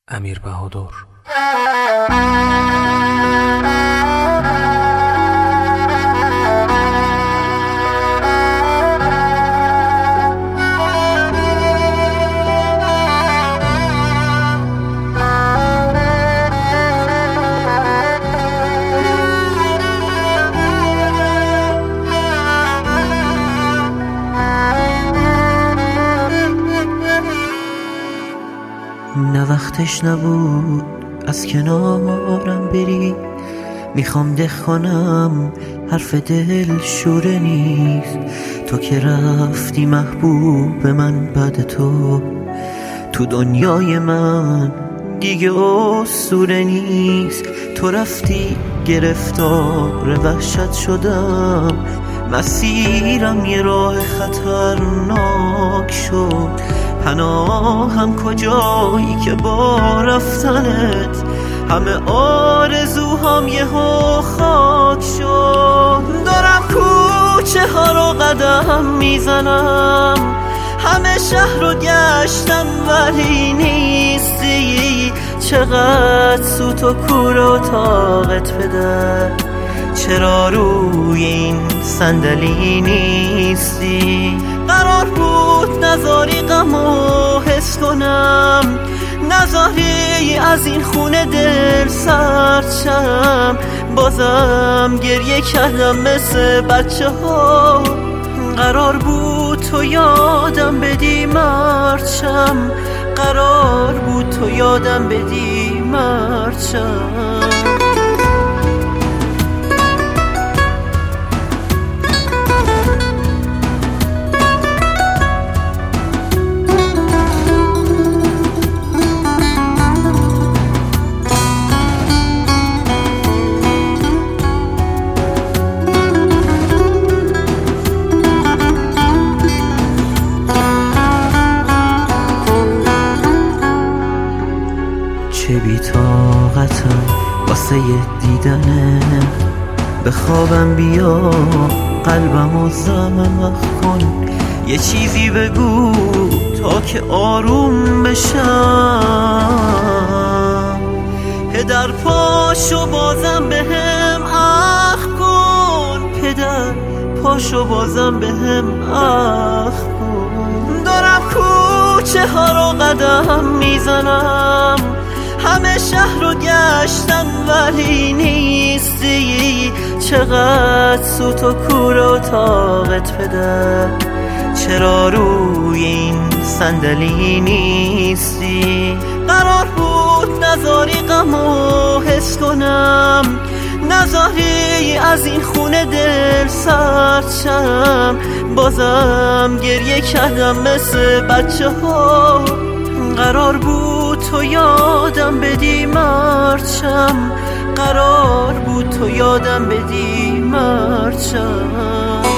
امیر بهادر. نه وقتش نبود از کنارم بری، میخوام ده کنم حرف دل شوره نیست. تو که رفتی محبوب من، بعد تو دنیای من دیگه اسطوره نیست. تو رفتی گرفتار وحشت شدم، مسیرم یه راه خطرناک شد. پناهم کجایی که با رفتنت همه آرزوهام یهو خاک شد. دارم کوچه ها رو قدم میزنم، همه شهر رو گشتم ولی نیستی. چقدر سوت و کور و طاقت پدر، چرا روی این صندلی نیستی؟ قرار بود نذاری غمو حس کنم، نذاری از این خونه دل سرد شم. بازم گریه کردم مثل بچه ها، قرار بود تو یادم بدی مرد شم. قرار بود تو یادم بدی مرد شم. چه بی‌طاقتم واسه دیدنه، به خوابم بیا قلبمو زخم کن. یه چیزی بگو تا که آروم بشم. پدر پاشو بازم بهم اخ کن، پدر پاشو بازم بهم اخ کن. دارم کوچه ها رو قدم میزنم، همه شهر رو گشتم ولی نیستی. چقدر سوت و کور و طاقت پدر، چرا روی این صندلی نیستی؟ قرار بود نذاری غمو حس کنم، نذاری از این خونه دل سرد شم. بازم گریه کردم مثل بچه ها، قرار بود تو یادم بدی مرد شم. قرار بود تو یادم بدی مرد شم.